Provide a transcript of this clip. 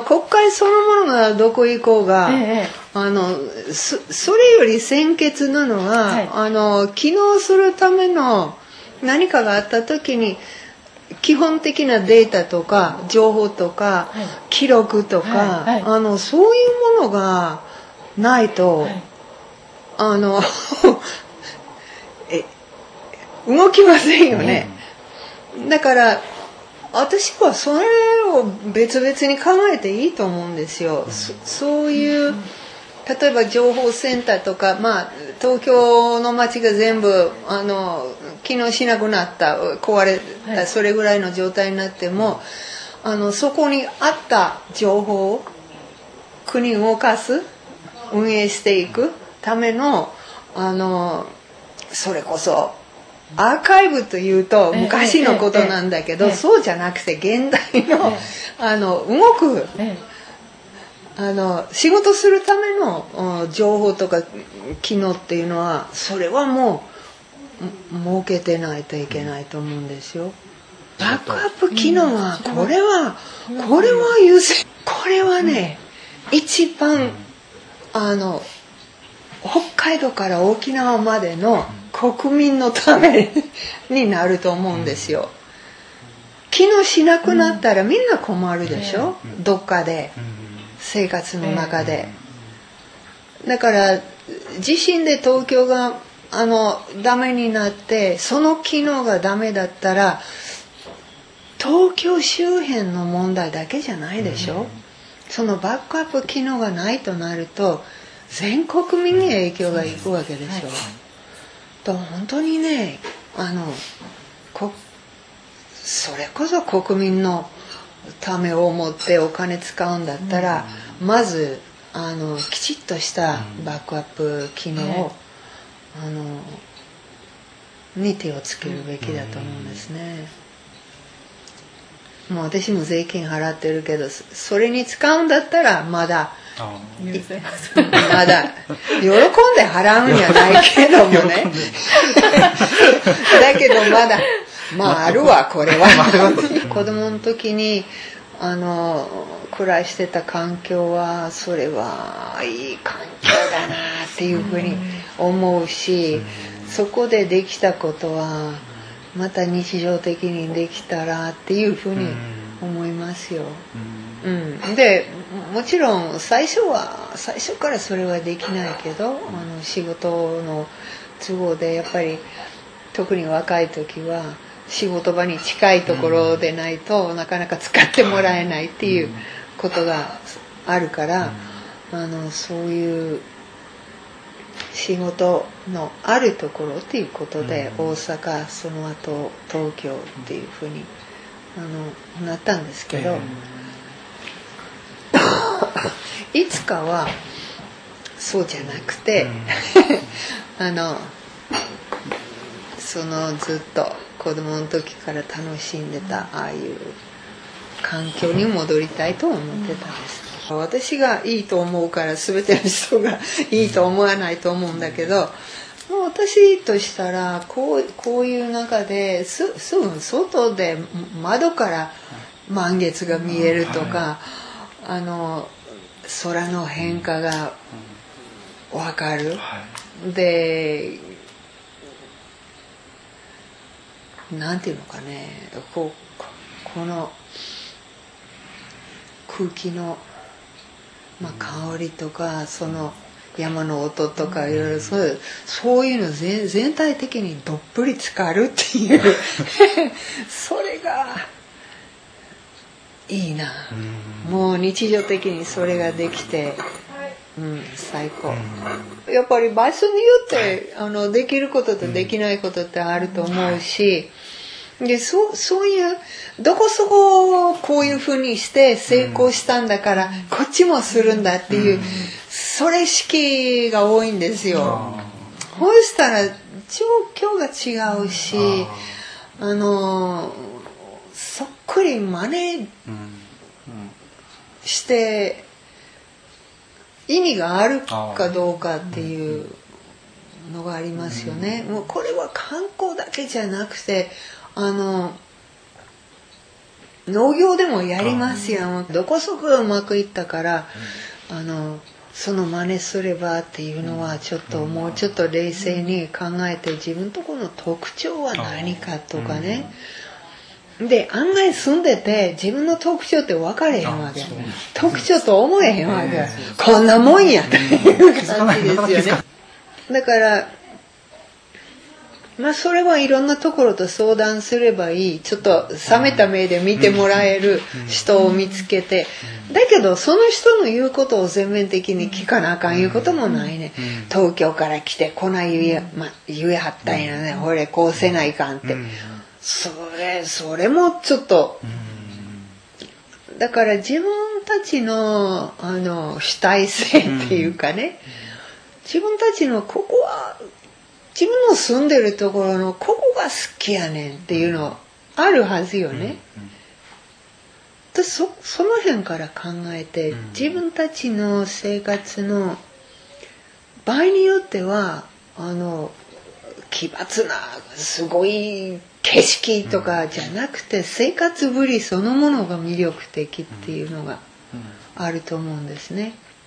国会そのものがどこ行こうが、それより先決なのは、機能するための何かがあった時に基本的なデータとか情報とか、記録とか、そういうものがないと、動きませんよね。だから私はそれを別々に考えていいと思うんですよ。そういう例えば情報センターとか、東京の街が全部機能しなくなった壊れた、それぐらいの状態になってもそこにあった情報を国を動かす運営していくためのそれこそアーカイブというと昔のことなんだけど、そうじゃなくて現代の動く仕事するための情報とか機能っていうのはそれはもう設けてないといけないと思うんですよ。バックアップ機能はこれは優先、これはね一番北海道から沖縄までの国民のためになると思うんですよ。機能しなくなったらみんな困るでしょ、どっかで生活の中で。だから地震で東京がダメになってその機能がダメだったら東京周辺の問題だけじゃないでしょ、そのバックアップ機能がないとなると全国民に影響がいくわけでしょ。と本当にねそれこそ国民のためを思ってお金使うんだったら、まずきちっとしたバックアップ機能をに手をつけるべきだと思うんですね。もう私も税金払ってるけどそれに使うんだったらまだ喜んで払うんじゃないけどもねだけどあるわこれは子供の時に暮らしてた環境はそれはいい環境だなっていうふうに思うし、そこでできたことはまた日常的にできたらっていうふうに思いますよ。でもちろん最初からそれはできないけど仕事の都合でやっぱり特に若い時は仕事場に近いところでないとなかなか使ってもらえないっていうことがあるから、そういう仕事のあるところっていうことで大阪その後東京っていうふうになったんですけど、いつかはそうじゃなくてそのずっと子供の時から楽しんでたああいう環境に戻りたいと思ってたんです。私がいいと思うから全ての人がいいと思わないと思うんだけど、もう私としたらこういう中ですぐ外で窓から満月が見えるとか、空の変化が分かる、でなんていうのかね、この空気の、香りとかその山の音とかいろいろそういうの全体的にどっぷり浸かるっていうそれがいいな。もう日常的にそれができて、最高。やっぱり場所によってできることとできないことってあると思うし、でそういうどこそこをこういうふうにして成功したんだから、こっちもするんだっていう、それ式が多いんですよ。そうしたら状況が違うし、そっくり真似して意味があるかどうかっていうのがありますよね。もうこれは観光だけじゃなくて農業でもやりますよ。どこそこうまくいったから、その真似すればっていうのはちょっともうちょっと冷静に考えて、自分とこの特徴は何かとかね。で、案外住んでて自分の特徴って分かれへんわけ。特徴と思えへんわけ。こんなもんやっていう感じですよね。だから、まあそれはいろんなところと相談すればいい。ちょっと冷めた目で見てもらえる人を見つけて。だけどその人の言うことを全面的に聞かなあかんいうこともないね。東京から来てこない言えはったんやね。ほれこうせないかんって。それもちょっと。だから自分たちの主体性っていうかね。自分たちのここは自分の住んでるところのここが好きやねんっていうのあるはずよね。その辺から考えて、自分たちの生活の場合によっては奇抜なすごい景色とかじゃなくて、生活ぶりそのものが魅力的っていうのがあると思うんですね。